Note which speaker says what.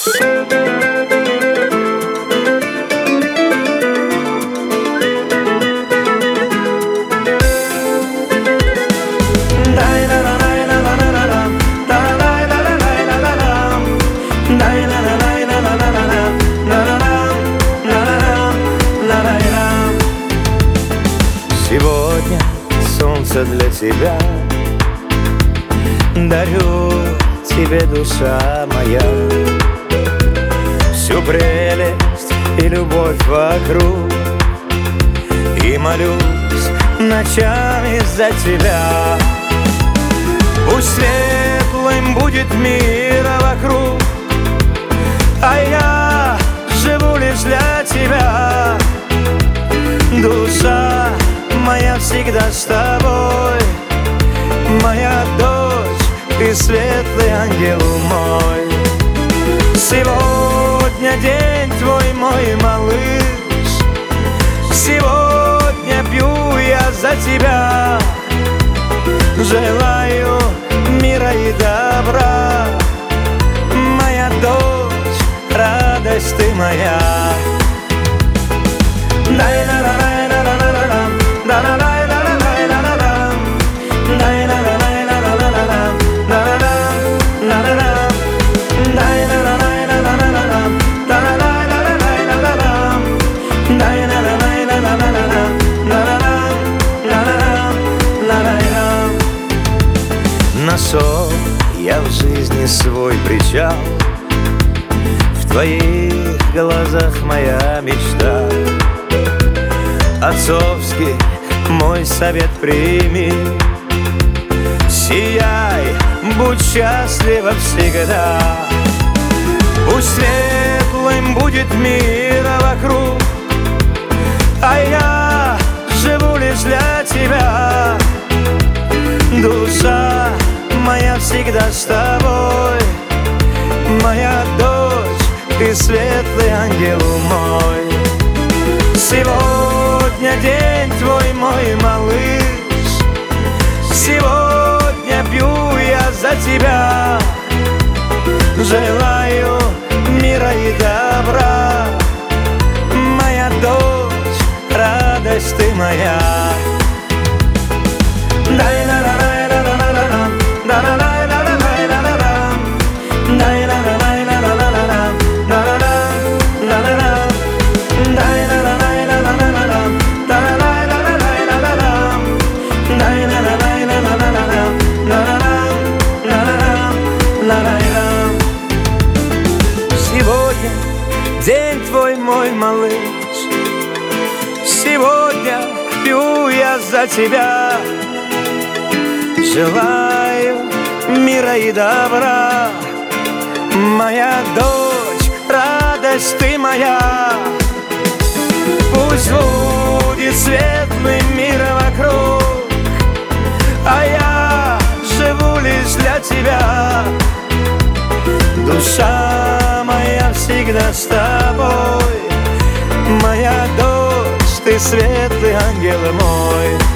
Speaker 1: Сегодня солнце для тебя, дарю тебе, душа моя, всю прелесть и любовь вокруг, и молюсь ночами за тебя. Пусть светлым будет мир вокруг, а я живу лишь для тебя. Душа моя всегда с тобой, моя дочь, ты светлый ангел мой. Сегодня день твой, мой малыш, сегодня пью я за тебя. Желаю мира и добра, моя дочь, радость ты моя. Нашел я в жизни свой причал, в твоих глазах моя мечта. Отцовский мой совет прими, сияй, будь счастлива всегда. Пусть светлым будет мир вокруг, а я живу лишь для тебя. Душа моя всегда с тобой, моя дочь, ты светлый ангел мой. Сегодня день твой, мой малыш, сегодня пью я за тебя. Желаю мира и добра, моя дочь, радость ты моя. Сегодня день твой, мой малыш, сегодня пью я за тебя. Желаю мира и добра, моя дочь, радость ты моя. Пусть будет светлый мир вокруг, а я живу лишь для тебя. Душа моя всегда с тобой, моя дочь, ты светлый ангел мой.